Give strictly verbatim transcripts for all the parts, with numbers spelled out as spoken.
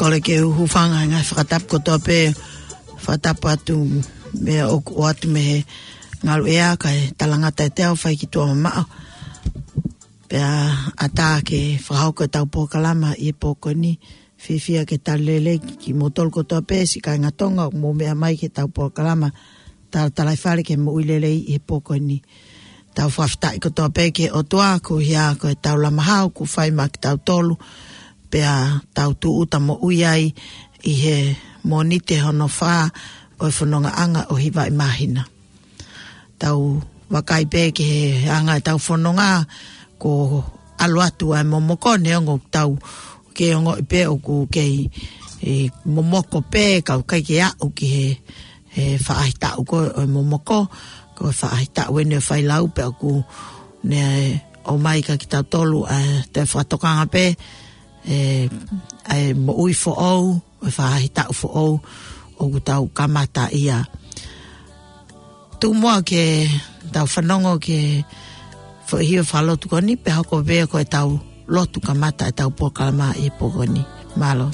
kole ke hufanga nga whakatap ko tō pe whakatap atu me o, o atu me he ngalu ea kai talangata e teo whai ki tua mamao pea ata ke whahauka tau pōkalama i e pōko ni whiwhia ke talele ki motol ko tō pe si kai ngatonga mo mea mai ke tau pōkalama tal talai whare ke mo uilele i e pōko ni tau whaftai ko tō pe ke o tua ko hia ko e tau lamahau ko whai ma ki tau tolu pea tau tu uta mo uiai i he monite hono wha o e whanonga anga o hiwa i mahina. Tau wakai pe ke he anga tau whanonga ko alu atu ai momoko ne ongo tau ke ongo i pe o ku kei e, momoko pe kau kai ke au ki he, he whaahita uko o e momoko ko whaahita wene whai lau pe o ku ne o mai ka ki tau tolu a te whatokanga pe e ai mo ui fo au e whaahita fo au o ku tau kamata ia tu moa ke tau whanongo ke fo hio whalotu koni pe hoko vea ko e tau lotu kamata e tau pōkalama e pōkoni malo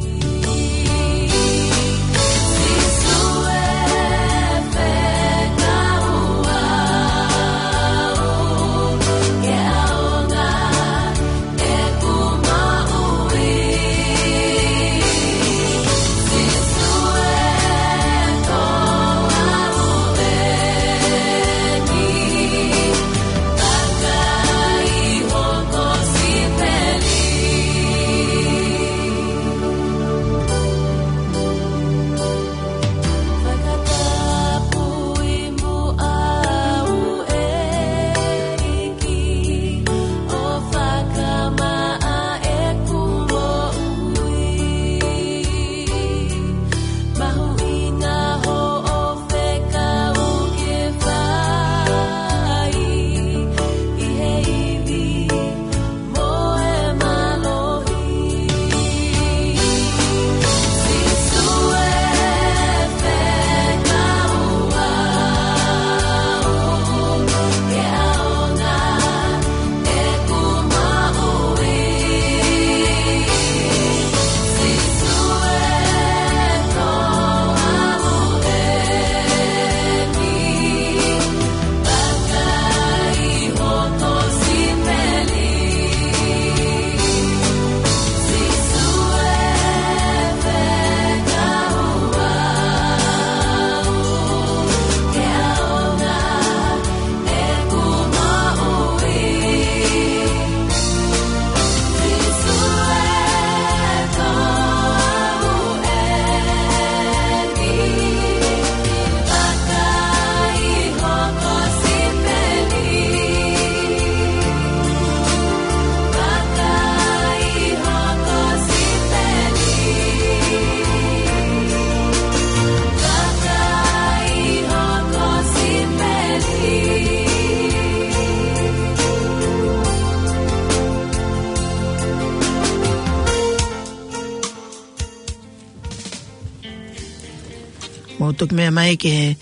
tuk mea mai ke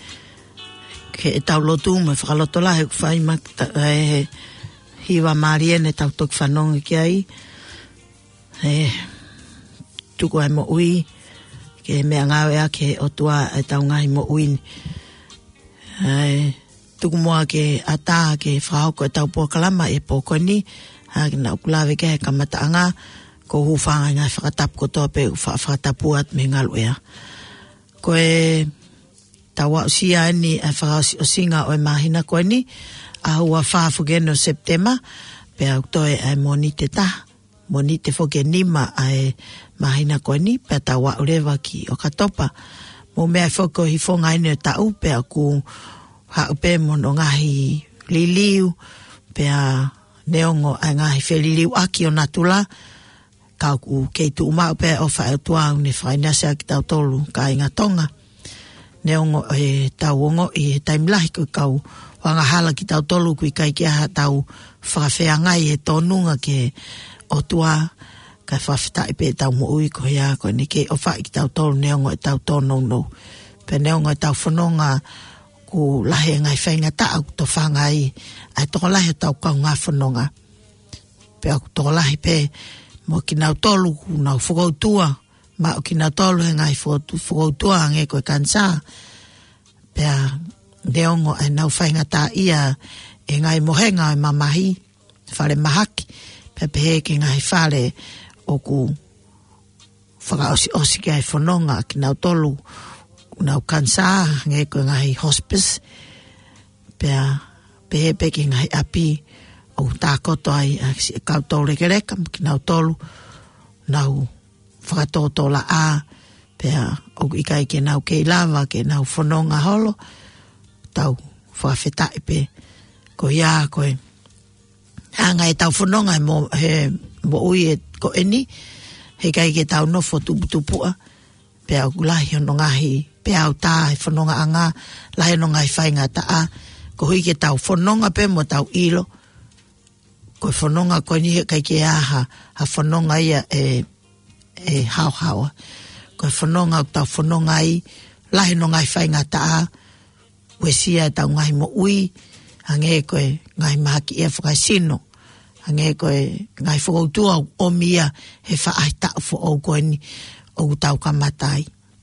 ke tau lotu me whakaloto la he whai mak he hiwa mariene tau tuk whanonga ki ai he tuku ai mo ui ke mea ngawe a ke otua e tau ngahi mo ui he tuku moa ke ata ke whahoko e tau pōkalama e pōkoni ha ke na ukulawe ke he kamataanga ko hufanga ngai whakatap ko tope whakatapuat me ngalu ea ko e tawa usia ni a whakasi o singa o e mahina koe ni a hua whaafugen o September pe au toe e monite ta monite foke nima a e mahina koe ni pe tawa urewa ki o katopa mo mea foko hi fonga ine ta u pe a ku ha upe mono ngahi liliu pe a neongo a ngahi feliliu aki o natula ka ku kei tu umau pe o whae tuau ni whainasea ki tau tolu ka inga tonga neongo e tau ongo e taimlahi ko kau wanga hala ki tau tolu kui kai kia ha tau whakawhea ngai e tonunga ke o tua ka whawhita i pe tau mo ui ko hea ko ni ke o whai ki tau tolu neongo e tau tono no pe neongo e tau whanonga ku lahe ngai whainga ta au to whangai ai toko lahe tau kau ngā whanonga pe au toko lahe pe mo ki nau tolu ku nau whakautua ma o kina tolu he ngai whakautua nge koe kansa. Pea deongo e nau whainga tā ia e ngai mohenga e mamahi, whare mahaki. Pea pehe ke ngai whare o ku whakaosi osi ki ai whanonga ki nau tolu nau kansa nge koe ngai hospice. Pea pehe pe ki ngai api o tākoto ai a kautau rekereka ki nau tolu nau whakatoto la a pea o ikai ke nau kei lava ke nau whanonga holo tau whawhetai pe ko ia koe hanga e tau whanonga mo, he mo ui e ko eni he kai ke tau nofo tuputupua pea o lahi ono ngahi pea o tā he whanonga anga lahi ono ngahi whainga ta a ko hui ke tau whanonga pe mo tau ilo ko whanonga koe ni kai ke aha ha whanonga ia e e hao hawa ko whanonga tau whanonga i lahi no ngai whainga taa we sia tau ngai mo ui hange koe ngai mahaki ia whakai sino hange koe ngai whakautua o mia he whaai tau fo au koe ni o tau kamatai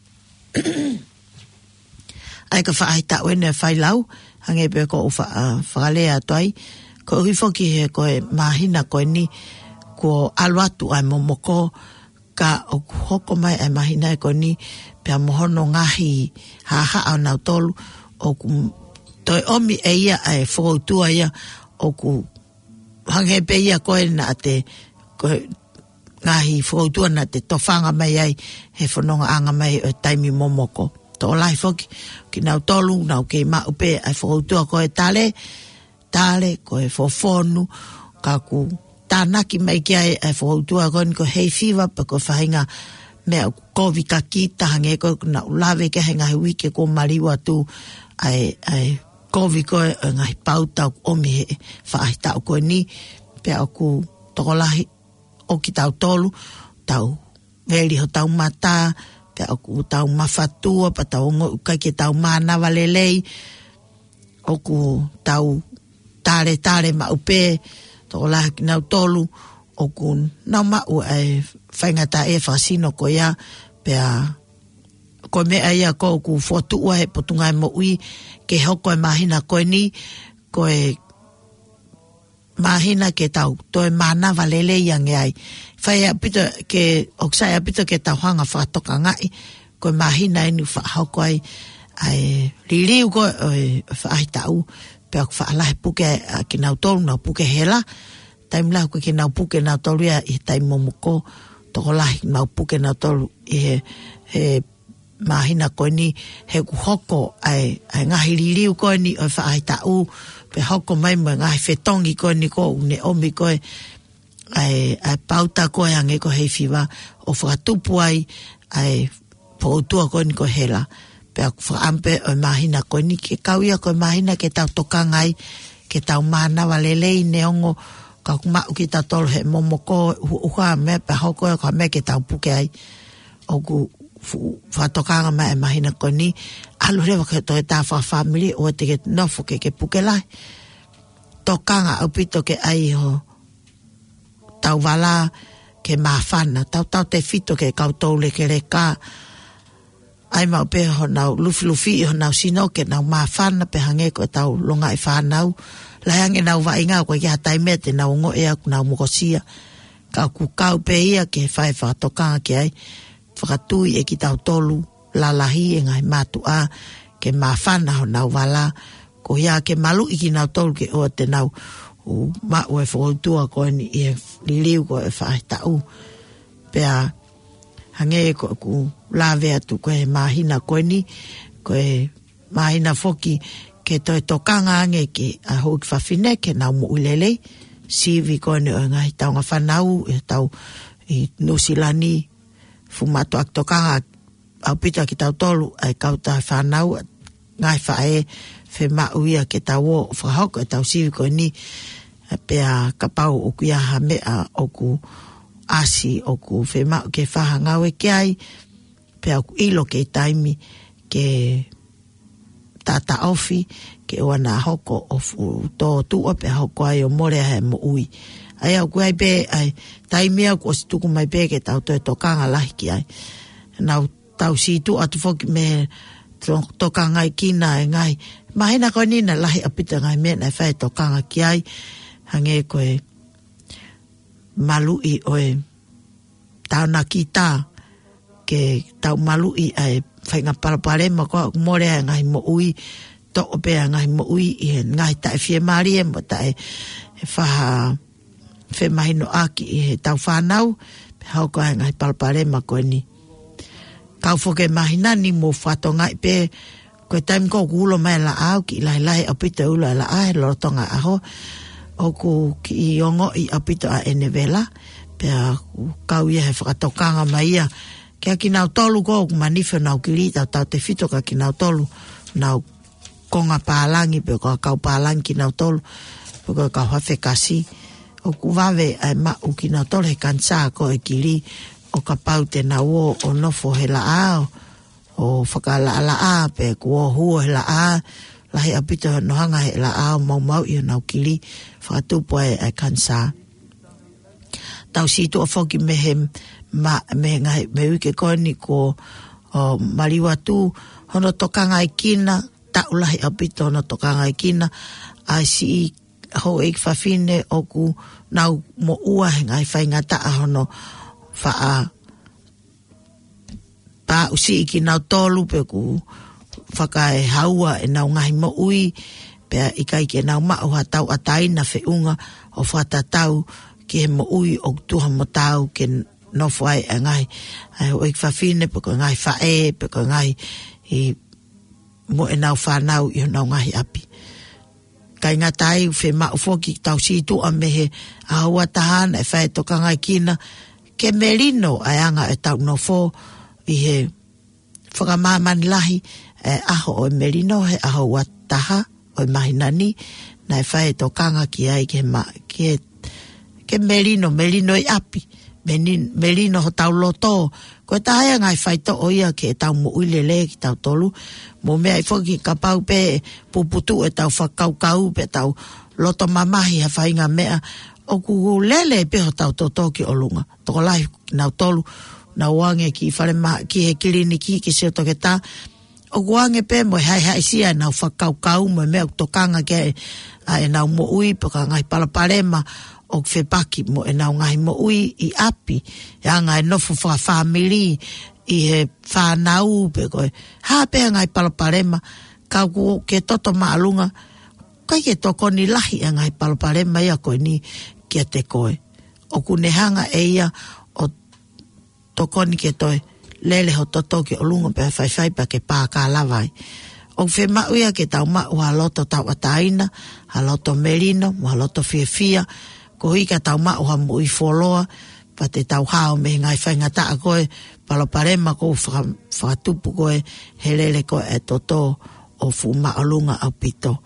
ai ka whaai tau ene whai lau hange pe ko whakalea toai ko hui whoki he koe mahina koe ni ko aluatu ai momoko ka o hoko mai ai mahina e koni pia mohono ngahi haha au nau tolu o ku toi omi e ia ai whakautua ia o ku hange pe ia koe na te koe ngahi whakautua na te tofanga mai ai he whanonga anga mai o taimi momoko to lai whoki ki nau tolu nau kei mau pe ai whakautua koe tale tale koe whofonu ka ku tānaki mai ki ai e whakautua koe ni ko hei whiwa pa ko whahinga mea kovi ka kita hange koe na ulawe ke he ngahi wike ko mariwa tu ai, ai kovi koe e ngahi pauta o mi he whaai tau koe ni pia o ku tokolahi o ki tau tolu tau veli ho tau mata pia o ku tau mawhatua pa tau ongo ukai ke tau manawa lelei o ku tau tare tare ma upe to la ki nau tolu o kun nau mau e whaingata e whasino ko ia pea ko mea ia ko ku whotua he potungai mo ui ke hoko e mahina koe ni ko e mahina ke tau to e mana valele iange ai whai apito ke oksai apito ke tau hanga whatoka ngai ko e mahina inu whahoko ai ai ririu ko e whaai tau pea ku whaalahe puke ki nau tolu nau puke hela taim lau ko ki nau puke nau tolu ia i taim momuko toko lahi nau puke nau tolu i he, he mahina koe ni he ku hoko ai, ai ngahi ririu koe ni o whaai tau pe hoko mai mo ngahi whetongi koe ni ko une omi koe ai, ai pauta koe ange ko hei whiwa o whakatupu ai ai poutua koe ni ko hela pea whaampe o mahina koe ni ke kauia koe mahina ke tau tokangai ke tau manawa lelei neongo ka kumau ki tau tolu he momoko uha me pe hoko e ka me ke tau puke ai o ku whatokanga mai e mahina koe ni alu rewa ke toi tā wha family o te ke nofo ke ke puke lai tokanga au pito ke ai ho tau wala ke mawhana tau tau te fito ke kautou le ke reka ai mau pe ho nau lufi lufi ho nau sino ke nau mawhana pe hange ko tau longa i whanau lai hange nau wa inga ko ki hatai me te nau ngo ea ku nau mukosia ka ku kau pe ia ke whai whakatokanga ke ai whakatui e ki tau tolu lalahi e ngai matu a ke mawhana ho nau wala ko ia ke malu i ki nau tolu ke o te nau u ma ue whakautua ko ni e liliu ko e whai tau pea hange ko ku lawe atu ko e mahina koe ni ko e mahina foki ke toi tokanga ange ke a hou ki whawhine ke nau mo ulelei sivi ko ne o ngai tau ngā whanau e tau i Nusilani fumato ak tokanga au pita ki tau tolu ai kauta whanau ngai whae whe mauia ke tau o whahoko e tau sivi ko ni pea kapau o kuia ha mea o ku asi o ku whe mau ke whahangau e ke ai pea ku ilo ke taimi ke tata ofi ke wana hoko o to tua pe hoko ai o more he mo ui ai au kuai pe ai taimi au ko situku mai pe ke tau toi tokanga lahi ki ai nau tau situ atu foki me tokanga i kina e ngai. Mahina koe nina lahi apita ngai mea e whae tokanga ki ai. Hange koe malui oe tau na ki tā ke tau malui ai whainga paraparema koa morea ngai mo ui to opea ngai mo ui i ngai tae fie marie mo tae e whaha whe mahino aki i he tau whanau pe hau koe ngai paraparema koe ni kau foke mahina ni mo whato ngai pe koe taim ko kulo mai la au ki lai lai apita ula la ai lorotonga aho o ku ki i ongo i apita a enevela pe kau ia he whakatokanga mai ia kia ki nau tolu ko manife nau kiri tau tau te fito ka ki nau tolu nau konga pālangi pe ko kau pālangi ki nau tolu pe ko kau hawhe kasi o ku wawe ai ma u ki nau tolu he kansa ko e kiri o ka pau te nau o o nofo he la ao o whakala la a pe kua hua he la a lahi apita nohanga he la a mau mau i nau kili whakatupo e ai kansa tau situ a whoki mehe ma me ngai me wike koni ko o mariwatu hono tokanga i kina tau lahi apita hono tokanga i kina ai si ho eik whawhine o ku nau mo ua he ngai whaingata a hono wha pa usi iki nau tolu pe ku whakae haua e nau ngahi mo ui pe ikai ke nau mao ha tau ataina whiunga o whatatau ki he mo ui o tuha mo tau ke no whai e ngai ai o ik whawhine pe ko ngai whae pe ko ngai i mo e nau whanau i nau ngahi api kai ngā tai whe mao whoki tau situ a mehe a haua tahana e whae toka ngai kina ke merino ai anga e tau no fo i he whakamāmani lahi e aho o merino he aho wataha o mahinani na e whae to kanga ki ai ke, ma, ke, ke merino, merino i api Menin, merino ho tau loto ko e tahaya ngai whae to o ia ke e tau mo uilele ki tau tolu mo mea i whoki ka pau pe puputu e tau whakaukau pe tau loto mamahi ha whainga mea o ku lele pe ho tau toto ki o lunga toko lai nau tolu na wange ki whare ma ki he kiliniki ki se toke tā o wange pe mo hai hai sia nau whakaukau mo mea tokanga ke a e nau mo ui po ka ngai palaparema o whepaki mo e nau ngai mo ui i api e anga e nofu wha family i he whanau pe koe ha pe ngai palaparema kau ku ke toto maalunga kai ke toko ni lahi e ngai palaparema ia koe ni kia te koe o ku nehanga e ia tokoni ke toi lele ho toto ki o lunga pe whai whai pa ke pāka lawai. O whe mauia ke tau mau ha loto tau ataina, ha loto merino, ha loto fia fia, ko hika tau mau ha mui wholoa, pa te tau hao me ngai whaingata a koe, paloparema ko whakatupu koe, he lele koe e toto o fu maalunga au pito.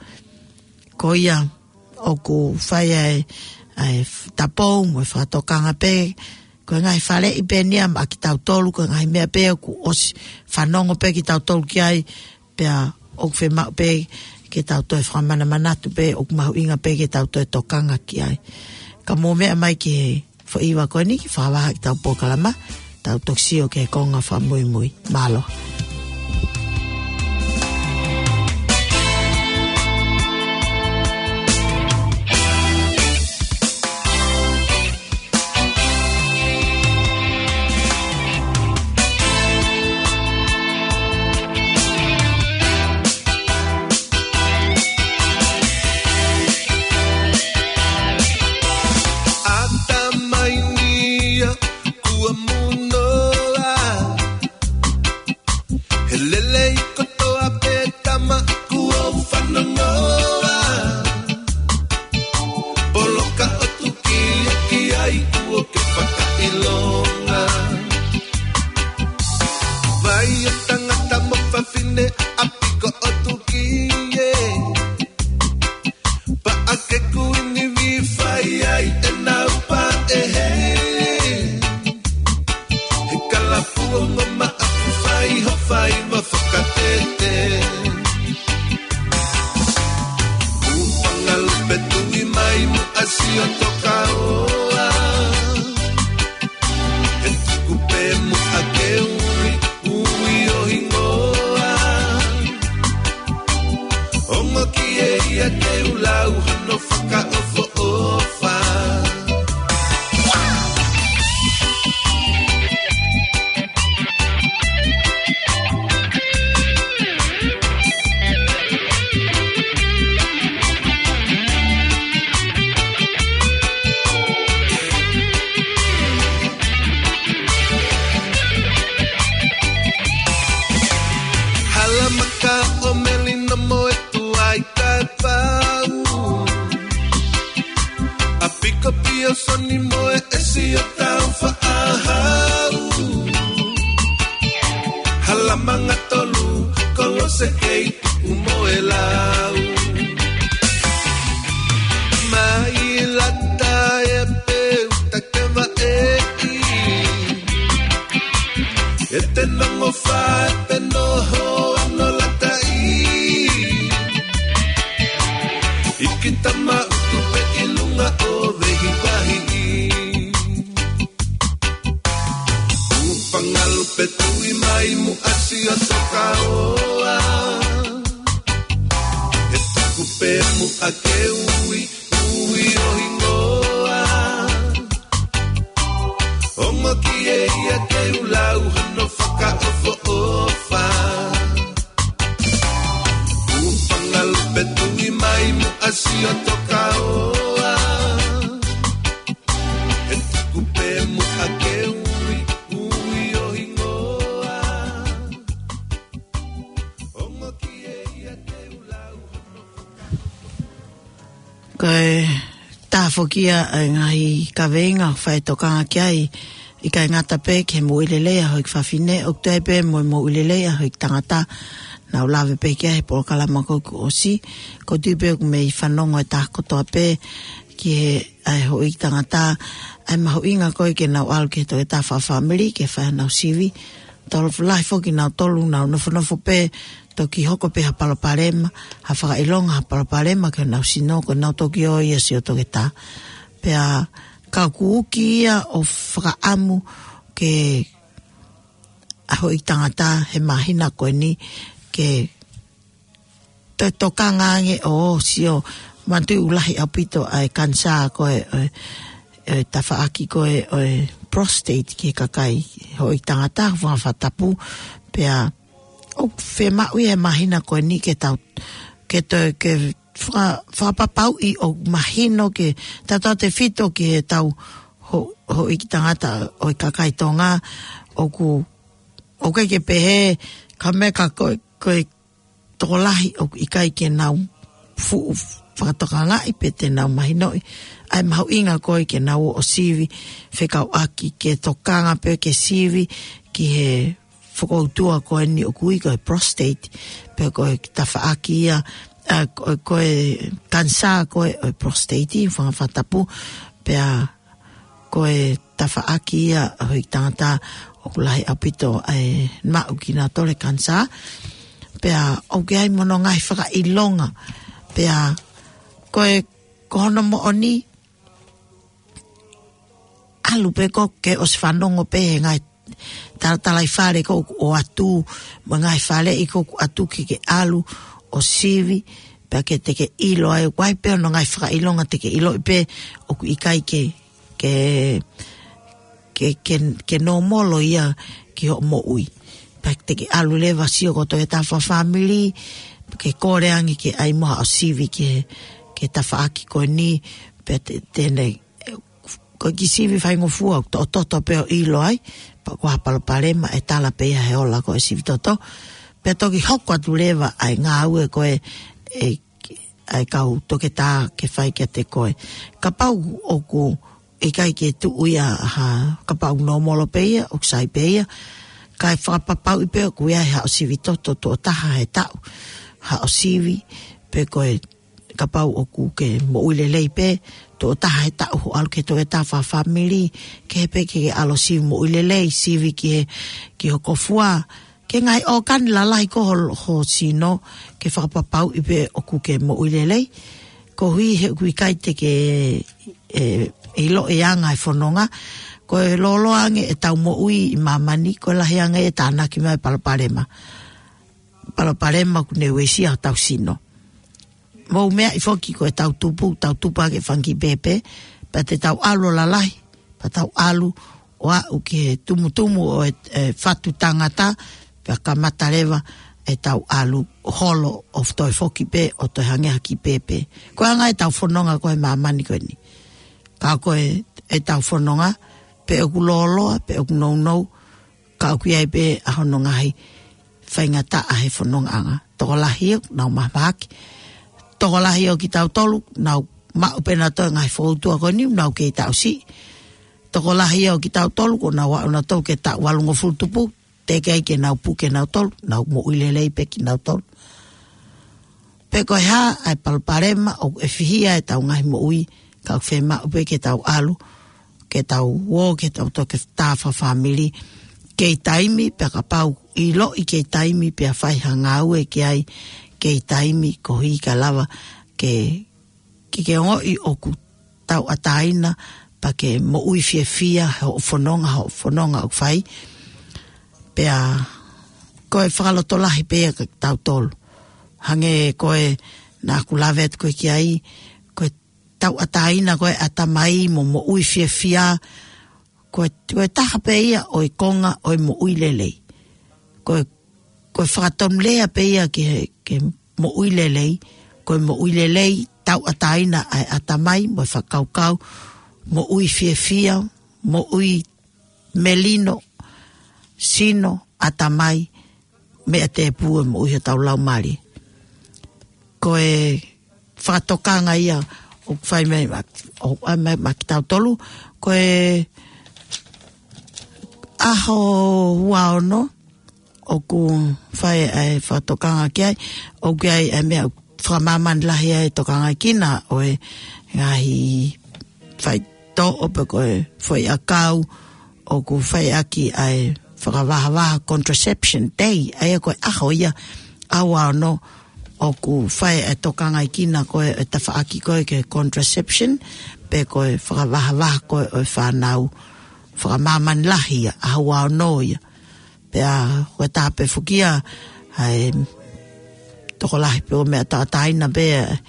Ko ia, o ku whai ai, ai tapou, mo whakatokanga pe, ko ngai whare i pēnia ma ki tau tolu, ko ngai mea pēo ku osi whanongo pē ki tau tolu ki ai, pēa ok whe mau pē ki tau toi whamana manatu pē, ok mahu inga pē ki tau toi tokanga ki ai. Ka mō mea mai ki he whaiwa koe ni, ki whawaha ki tau pōkalama, tau toksio ke konga wha mui mui. Malo. Escupemos aquel Amanga tolu kolose kei umoelau Mai lata e peu takema e Ete nongo fa ete noho ano lata i Ikitama utupe ilunga o vehi pahi Upangalupe tui mai mu asio toka oa Ete kupe mu ake ui ui o hingoa Ongo ki e ia ke ulau hano whaka ofo ofa Upangalupe tui mai mu asio toka oa E tukupe mu ake ui ui o hingoa Ongo ki e ia ke ulau hano whaka Koe tāwhokia ngai ka venga whai tokanga ki ai I kai ngata pē ke mo ilelea hoi kwhawhine o te pē mo mo ilelea hoi tangata na ulawe pē ki ai polo kalama kouku o si ko tūpē ku me I whanongo e tākotoa pē ki he ai hoi tangata ai maho inga koe ke nau alu ke to e tā whawhamiri ke whai nau sivi tolo fulai foki nau tolu nau nofo pē to ki hoko pe ha paloparema ha whaka ilonga ha paloparema ke nau sino ko nau toki o ia si o toke tā pe a ka kuuki ia o whaka amu ke aho I tangata he mahina koe ni ke te toka ngange o si o mantu ulahi apito ai kansa koe e, e, tawhaaki koe o prostate ke kakai ho I tangata whawhatapu pe a o whe maui he mahina koe ni ke tau ke to ke whapapau I o mahino ke tata te whito ke tau ho, ho I ki tangata o I kakai tonga o ku o kai ke pehe ka me ka koe koe tokolahi o I kai ke nau fu whakatoka ngai pe te nau mahino ai mahu inga koe ke nau o sivi whekau aki ke tokanga pe ke sivi ki he whakautua koe ni o kui koe prostate pe koe tawhaaki ia uh, koe, koe kansa koe o prostate whangawhatapu pe a koe tawhaaki ia hoi tangata o kulahi apito ai mau ki nga tole kansa pe a o ke ai mono ngai whaka ilonga pe a koe kohono mo oni alu pe ko ke os whanongo pe he ngai Tala whare ko o atu, mo ngai whare I ko atu ki ke alu o sivi, pe ke te ke ilo ai, wai pe no ngai whaka ilonga te ke ilo I pe, o ku ikai ke, ke, ke, ke, ke no molo ia ki ho mo ui. Pe te ke alu lewa sio ko to e tawha family, ke koreangi ke ai moha o sivi ke, ke tawha aki ko ni, pe te, tēnei, ko ki sivi whaingo fua, o toto pe o ilo ai, pa ko hapalo parema e tala pe he ola ko e sivi toto pe toki hoko atu lewa ai ngā ue koe e ai kau toke tā ke whai ke te koe ka pau o ku e kai ke tu uia ha ka pau no molo pe ia o ksai pe ia kai whakapapau I pe o ku ia ha o sivi toto to taha he tau ha o sivi pe koe ka pau o ku ke mo uile lei pe to taha he tau ho alu ke to e ta wha family ke he pe ke alo sivi mo uile lei sivi ki, ki ho kofua ke ngai o kan la lai ko ho, ho sino ke whakapapau I pe o ku ke mo uile lei ko hui he kui kai te ke e, e lo e anga e whanonga ko e lolo ange e tau mo ui I mamani ko la he anga e tāna ki mai palaparema palaparema ku ne wesi a tau sino mo mea I foki ko e tau tupu, tau tupa ke whangi pepe, pa te tau alo lalai, pa tau alu o au ke tumu tumu o e, e whatu tangata, pa kamata rewa e tau alu holo of toi foki pe o toi hangeha ki pepe. Ko anga e tau whanonga ko e mamani koe ni. Ka ko e, e tau whanonga, pe o kuloloa, pe o kunou nou, ka o kuiai pe a honongahi, whaingata a he whanonga anga. Toko lahi o, nau mahmaki, toko lahi o ki tau tolu, nau mau pena toi ngai whautua koe ni, nau ke tau si. Toko lahi o ki tau tolu, ko nau wau na tau ke tau walungo fultupu, te kai ke nau puke nau tolu, nau mo uilelei pe ki nau tolu. Pe koe ha, ai palparema, o e fihia e tau ngahi mo ui, ka whema upe ke tau alu, ke tau wo, ke tau toke tāwha whamiri, ke taimi, pe ka pau i lo i ke taimi, pe a whai hangau e ke ai, ke taimi, ko hi ka lava, ke ki ke ongo i oku tau ataina, pa ke mo ui fia fia, ho whanonga, ho whanonga o whai, pe a koe whakalotolahi pe a tau tolu. Hange koe nā kulavet koe ki ai, koe tau ataina koe atamai mo mo ui fia fia, koe, koe taha pe ia o i konga o i mo ui lelei. Koe, koe whakatom lea pe ia ke, ke mo ui lelei, koe mo ui lelei tau ataina ai atamai mo i whakaukau, mo ui fia fia, mo ui melino, sino, atamai, mea te pua mo ui tau lau mari. Koe whakatokanga ia o whai mai o mai maki tau tolu, koe aho huaono o ku whai ai whakatokanga ki ai, o ki ai e mea whakamaman lahi ai tokanga kina o e ngahi whai to ope koe whai akau o ku whai aki ai whakawaha contraception day, ai koe aho ia ahuaono o ku whai e tokanga i kina koe e tawhaaki koe ke contraception, pe koe whakawaha koe o whanau, whakamaman lahi a ahua o noia. Pe a koe tāpe whukia, hai toko lahi pe o mea tātaina pe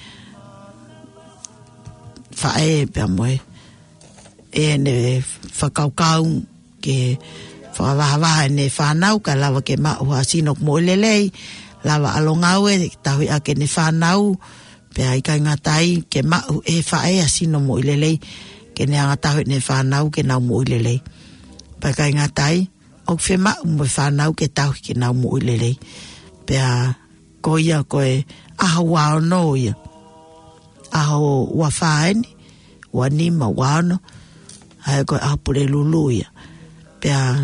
whae pe a moe. E ne whakaukau ke whakawaha ne whanau, ka lawa ke mao hasinok mo lelei, lawa alongau e tahui a ke ne whanau, pe ai kai ngatai ke mau e whae asino mo ilelei, ke ne anga tahui ne whanau ke nau mo ilelei. Pa kai ngatai, o whe mau mo whanau ke tahui ke nau mo ilelei. Pe a koia koe aho wao no ia. Aho ua whaeni, ua nima wano, hai koe aho pure lulu ia. Pe a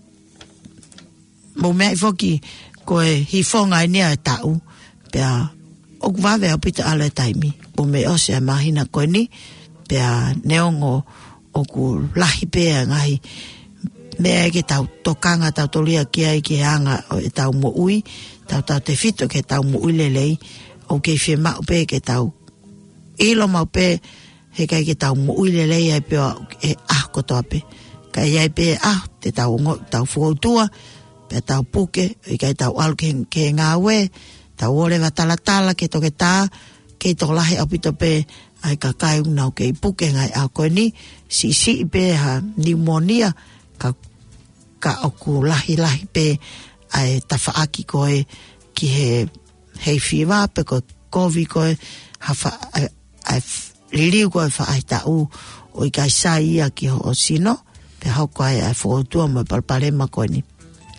mo mea i whoki, koe hi whonga i nea e tau, pea o wawe au pita ala e taimi. O me ose a mahina koe ni, pea neongo o ku lahi pea ngahi, mea e ke tau tokanga tau tolia kia i ke anga o e tau mo ui, tau tau te fito ke tau mo ui lelei, o ke whi mau pe ke tau ilo mau pe, he kai ke tau mo ui lelei ai pea e ah kotoa pe. Kai ai pe ah, te tau, tau fuautua, pe tau puke, i kai tau alu ke, ke ngā we, tau orewa tala tala ke toke tā, ke to lahi apito pe, ai ka kai unau ke i puke ngai au koe ni, si si pe ha pneumonia, ka, ka oku lahi lahi pe, ai tawhaaki koe, ki he, hei whiwa, pe koe kovi koe, ha wha, ai, ai liriu koe wha ai tau, o i kai sai ia ki ho o sino, pe hau koe ai whautua mo palparema koe ni.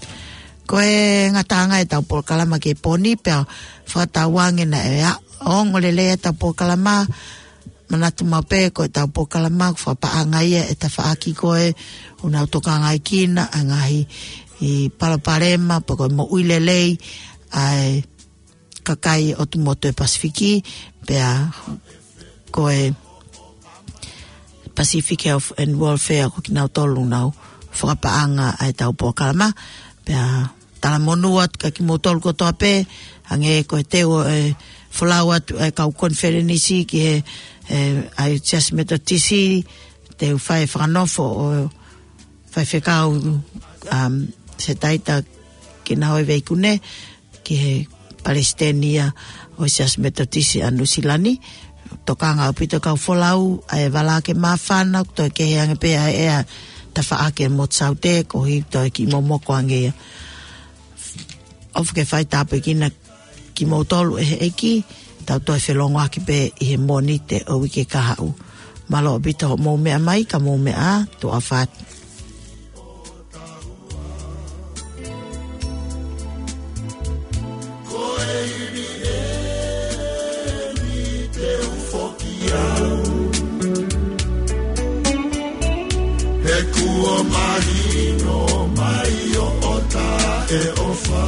Koe ngatanga e tau polkalama ke poni, pea whatawange na e a ongo lele e tau polkalama, manatu mape koe tau polkalama, whapaanga ia e ta whaaki koe, unau tokanga i kina, angahi i palaparema, pa koe mo uilelei, ai kakai o tumoto e Pasifiki, pea koe Pacific Health and Welfare, ko kinau tolu nau, whapaanga e tau polkalama, pea tala monuat ka ki motol ko toa pe, hange koe teo e whalawat e kau konferenisi ki he ai jas metotisi, teo whae whanofo o whae whekau um, se taita ki na hoi veikune, ki he Palestinian o jas metotisi anu silani, tokanga upito kau whalau, ai wala ke mawhana, toi ke heange pe ai ea, ta whaake mo tsaute, ko hi toi ki momoko angea. Of ke whai tāpe kina ki mautolu e he eki, tau toi whelongo aki pe i he monite o wike kahau. Malo o bita ho mou mea mai, ka mou mea to a what. He kua mahino mai o ota. e ofa.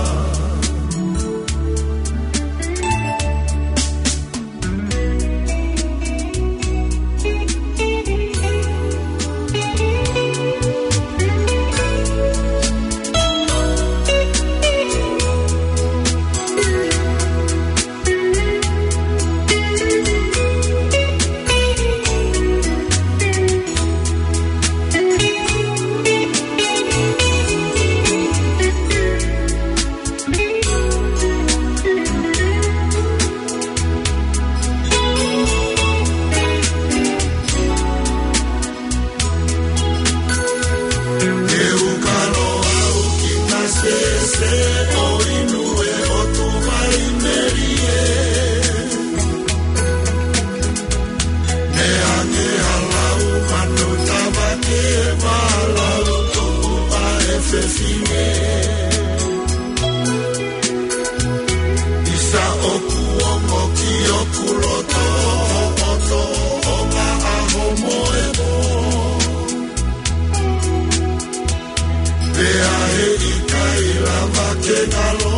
Isa oku ongo ki oku roto oto onga aho moemo Pea he ikai lava ke ngalo